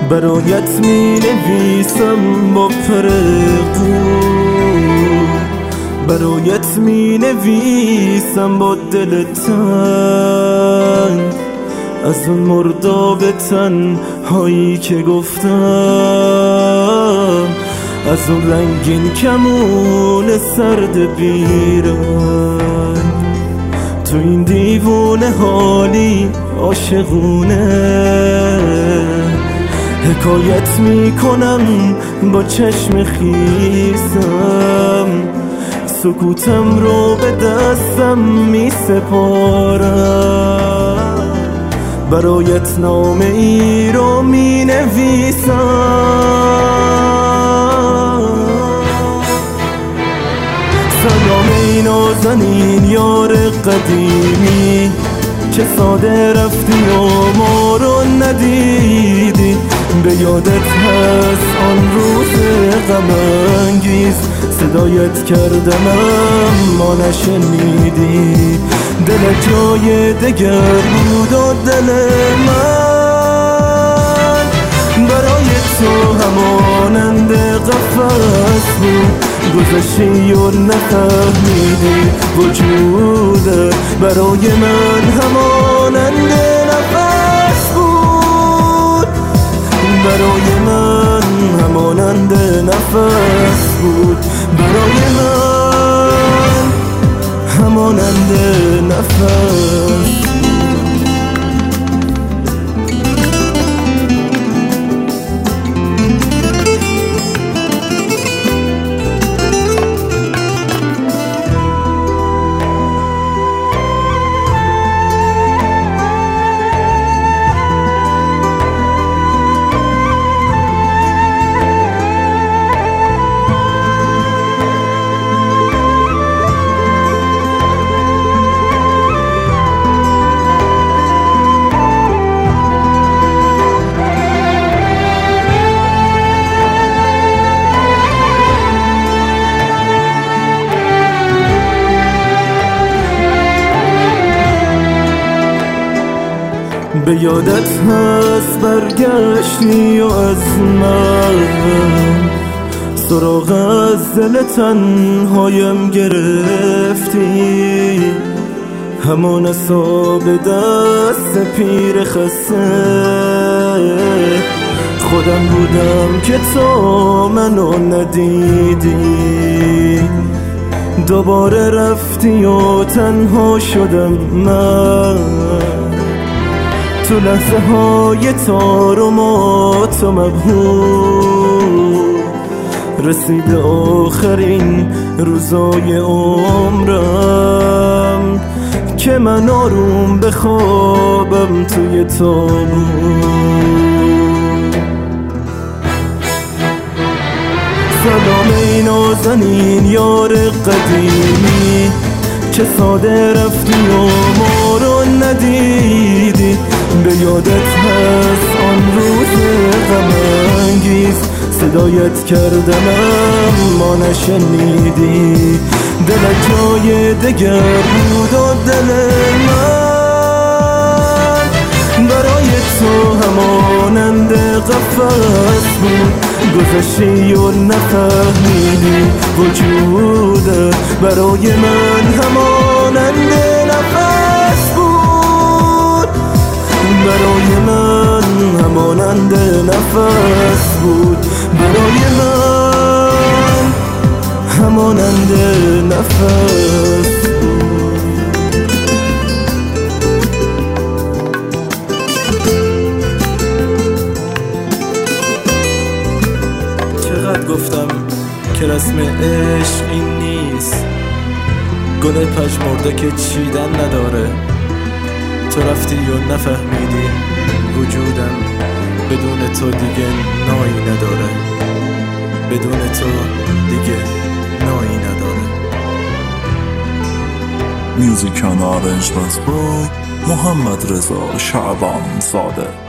برایت می نویسم با پرقو، برایت می نویسم با دل تنگ، از اون مرداب تنهایی که گفتم، از اون رنگین کمون سرد بیرنگ. تو این دیوونه حالی عاشقونه، حکایت میکنم با چشم خیسم، سکوتم رو به دستم میسپارم، برایت نامه ای رو می نویسم. سلام ای نازنین یار قدیمی، که ساده رفتی و ما رو ندیدی. به یادت هست آن روز غم انگیز، صدایت کردم اما نشنیدی. دل جای دگر بود و دل من برای تو همانند قفس بود. گذشتی و نفهمیدی وجودت برای من همانند نفس بود، برای من همانند نفس بود، برای من همانند نفس. به یادت هست برگشتی و از من سراغ از دل تنهایم گرفتی، همان اصاب دست پیر خسته. خودم بودم که تو منو ندیدی، دوباره رفتی و تنها شدم من. تو لحظه های تار و مات و مبهوت، رسیده آخرین روزای عمرم که من آروم بخوابم توی تابوت. سلام ای نازنین یار قدیمی، که ساده رفتی و ما رو ندیدی. به یادت هست آن روز غم انگیز، صدایت کردم اما نشنیدی. دل جای دگر بود و دل من برای تو همانند قفس بود. گذشتی و نفهمیدی وجودت برای من همانند نفس بود، برای من همانند نفس بود، برای من همانند نفس بود. چقدر گفتم که رسم عشق این نیست، گل پژمرده که چیدن نداره. تو رفتی و نفهمیدی وجودم بدون تو دیگه نایی نداره، بدون تو دیگه نایی نداره. Music and arrangements by محمد رضا شعبان زاده.